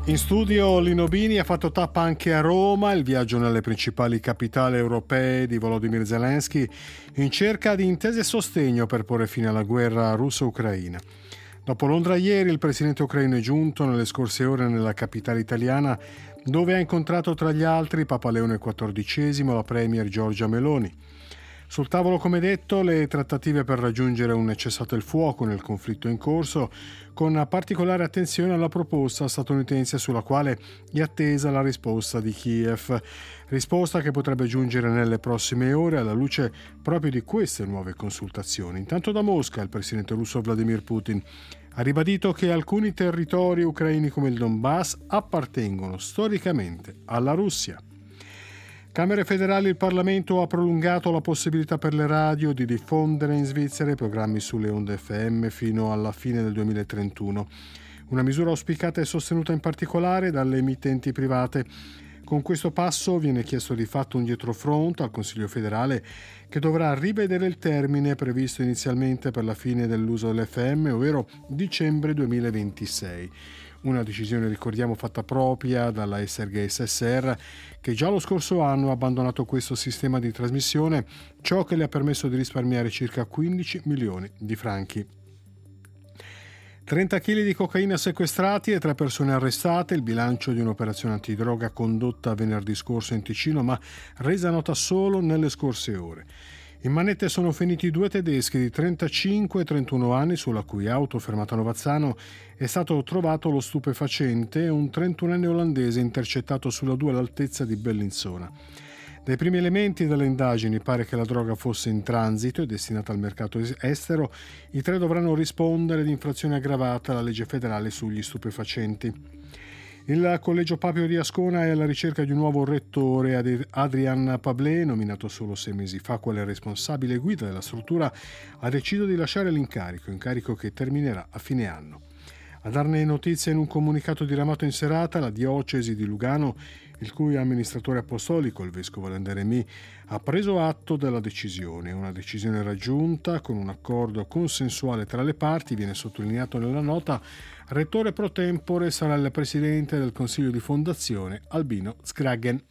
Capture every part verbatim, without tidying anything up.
In studio Lino Bini ha fatto tappa anche a Roma, il viaggio nelle principali capitali europee di Volodymyr Zelensky in cerca di intese e sostegno per porre fine alla guerra russo-ucraina. Dopo Londra ieri il presidente ucraino è giunto nelle scorse ore nella capitale italiana, dove ha incontrato tra gli altri Papa Leone quattordicesimo e la premier Giorgia Meloni. Sul tavolo, come detto, le trattative per raggiungere un cessate il fuoco nel conflitto in corso, con particolare attenzione alla proposta statunitense sulla quale è attesa la risposta di Kiev. Risposta che potrebbe giungere nelle prossime ore alla luce proprio di queste nuove consultazioni. Intanto da Mosca il presidente russo Vladimir Putin ha ribadito che alcuni territori ucraini come il Donbass appartengono storicamente alla Russia. Camere federali e il Parlamento ha prolungato la possibilità per le radio di diffondere in Svizzera i programmi sulle onde effe emme fino alla fine del duemilatrentuno. Una misura auspicata e sostenuta in particolare dalle emittenti private. Con questo passo viene chiesto di fatto un dietrofront al Consiglio federale che dovrà rivedere il termine previsto inizialmente per la fine dell'uso dell'effe emme, ovvero dicembre duemilaventisei. Una decisione, ricordiamo, fatta propria dalla Esergeis esse erre, che già lo scorso anno ha abbandonato questo sistema di trasmissione, ciò che le ha permesso di risparmiare circa quindici milioni di franchi. trenta chili di cocaina sequestrati e tre persone arrestate, il bilancio di un'operazione antidroga condotta venerdì scorso in Ticino, ma resa nota solo nelle scorse ore. In manette sono finiti due tedeschi di trentacinque e trentuno anni, sulla cui auto fermata a Novazzano è stato trovato lo stupefacente, e un trentunenne olandese intercettato sulla due all'altezza di Bellinzona. Dai primi elementi delle indagini pare che la droga fosse in transito e destinata al mercato estero. I tre dovranno rispondere di infrazione aggravata alla legge federale sugli stupefacenti. Il Collegio Papio di Ascona è alla ricerca di un nuovo rettore. Adrian Pablé, nominato solo sei mesi fa quale responsabile guida della struttura, ha deciso di lasciare l'incarico, incarico che terminerà a fine anno. A darne notizia in un comunicato diramato in serata la diocesi di Lugano, il cui amministratore apostolico, il vescovo Landeremi, ha preso atto della decisione. Una decisione raggiunta con un accordo consensuale tra le parti, viene sottolineato nella nota. Rettore pro tempore sarà il presidente del Consiglio di Fondazione, Albino Skraggen.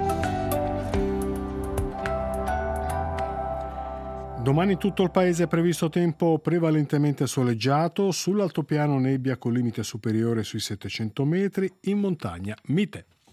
Domani in tutto il paese è previsto tempo prevalentemente soleggiato, sull'altopiano nebbia con limite superiore sui settecento metri, in montagna mite.